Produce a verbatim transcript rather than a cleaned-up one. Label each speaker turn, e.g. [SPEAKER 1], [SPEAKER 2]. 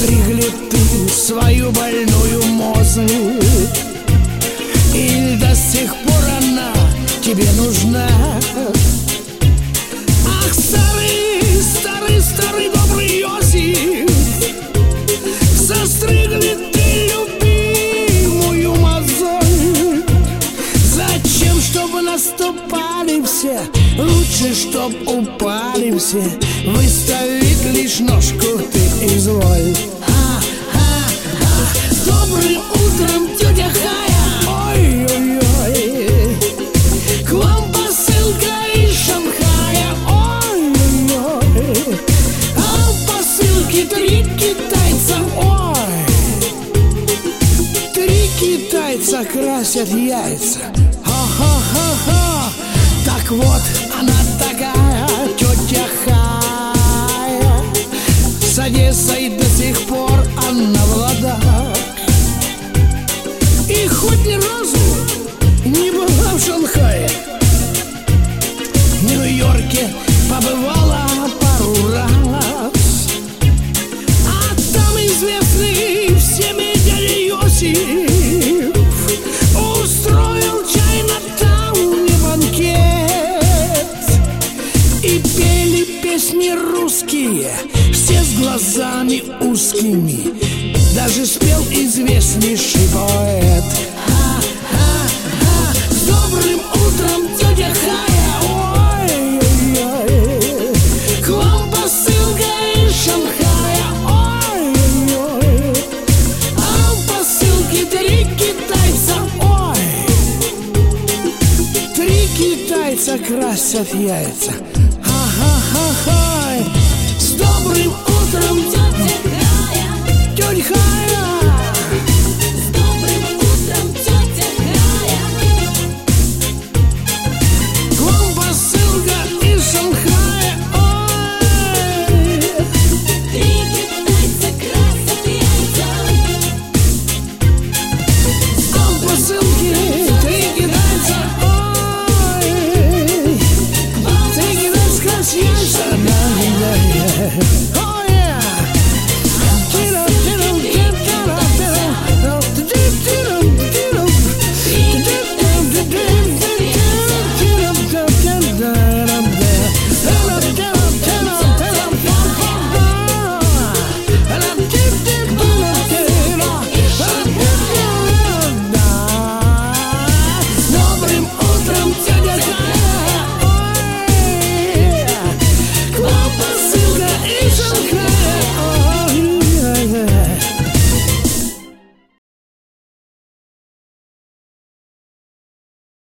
[SPEAKER 1] Состригли ты свою больную мозоль, или до сих пор она тебе нужна? Ах, старый, старый, старый добрый Иосиф, состригли ты любимую мозоль. Зачем, чтобы наступали все? Лучше, чтоб упали все. Выставить лишь ножку ты изволь. Ха-ха-ха. С добрым утром, тетя Хая. Ой-ой-ой. К вам посылка из Шанхая. Ой-ой-ой. А в посылке три китайца. Ой. Три китайца красят яйца. Ха-ха-ха-ха. Так вот, она такая, тетя Хая. С Одессой до сих пор она в ладах. И хоть ни разу не была в Шанхае, в Нью-Йорке побывала пару раз. А там известный всеми дядя Иосиф устроил Чайна-тауне банкет. И пели песни русские, все с глазами узкими. Даже спел известнейший поэт. Ха-ха-ха. С добрым утром, тетя Хая. Ой-ой-ой. К вам посылка из Шанхая. Ой-ой-ой. А в посылке три китайца. Ой. Три китайца красят яйца. Ха-ха-ха-ха.